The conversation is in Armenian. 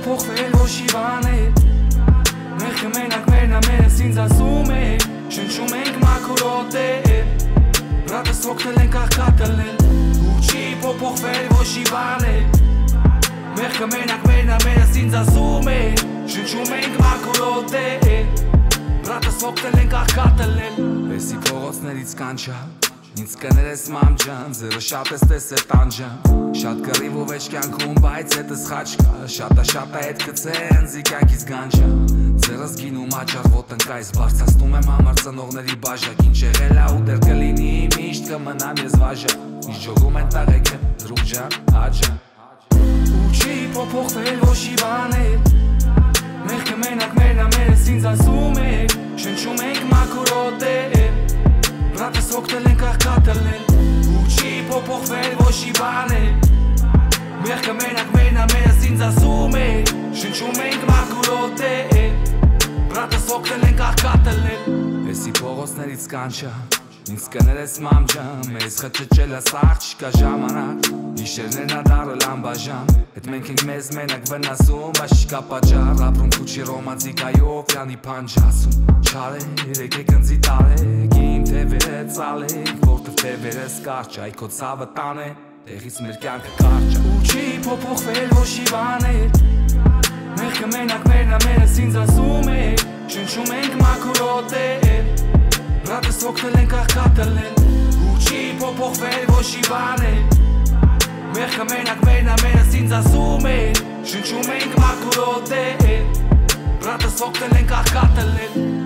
փոխվել ոչ Իվանետ Մեղքը մենակ մերն ամենս ինձ ասում է Շնչում ենք մաքուր օտեր Բրատս օգնել ենք աղքատլել Ու չի փոխվել ոչ Իվանետ Մեղքը մենակ մերն ամենս ինձ ասում է Շնչում ենք մաքուր օտեր Բրատս օգնել ենք աղքատլել Էսի փողոցներից կանչա Ինձ կներես մամ ջան, ձերը շատ ես տեսել տանջան Շատ կռիվ ու վեճ կյանքում, բայց հետս խաչ կա Շատա հետ կծեն, զի կյանքից գանչա Ձերս գինում աճար ոտնկայս Բարձացնում եմ համար ծնողների բաժակ Ինչ եղել ա ու դեր կլինի, միշտ կմնամ ես վաժակ Միշտ ժողում են տաղեքը, դրուկ ջան, աջան Ու չի փոխվել ոչ Իվանետ Մեղքը մենակ մերն ամենս ինձ ասում է Շնչում ենք մաքուր օտեր Բրատս օգնել ենք աղքատլել Ու չի փոխվել ոչ Իվանետ Մեղքը մենակ մերն ամենս ինձ ասում է Շնչում ենք մաքուր օտեր Բրատս օգնել ենք աղքատլել Էսի փողոցներից կանչա Ինձ կներես մամ ջան Մեզ խճճելը սաղ չկա ժամանակ Իշերներն ադարը լամբաժան Հետ մենք ենք մեզ մենակ վնասում Բայց չկա պատճառ Ապրում քուչի ռոմանտիկայով Յանի պանջասում Չարեք եկեք ընձի տարեք Իմ թևերը ծալեք Որտև թևերս կարճ Այքո ցավը տան է Տեղից մեր կյանքը կարճ Ու չի փոխվել ոչ Իվանետ Մեղքը մենակ մերն ամենս ինձ ասում է Շնչում ենք մաքուր օտեր Բրատս օգնել ենք աղքատլել Ու չի փոխվել ոչ Իվանետ Մեղքը մենակ մերն ամենս ինձ ասում է Շնչում ենք մաքուր օտեր Բրատս օգնել ենք աղքատլել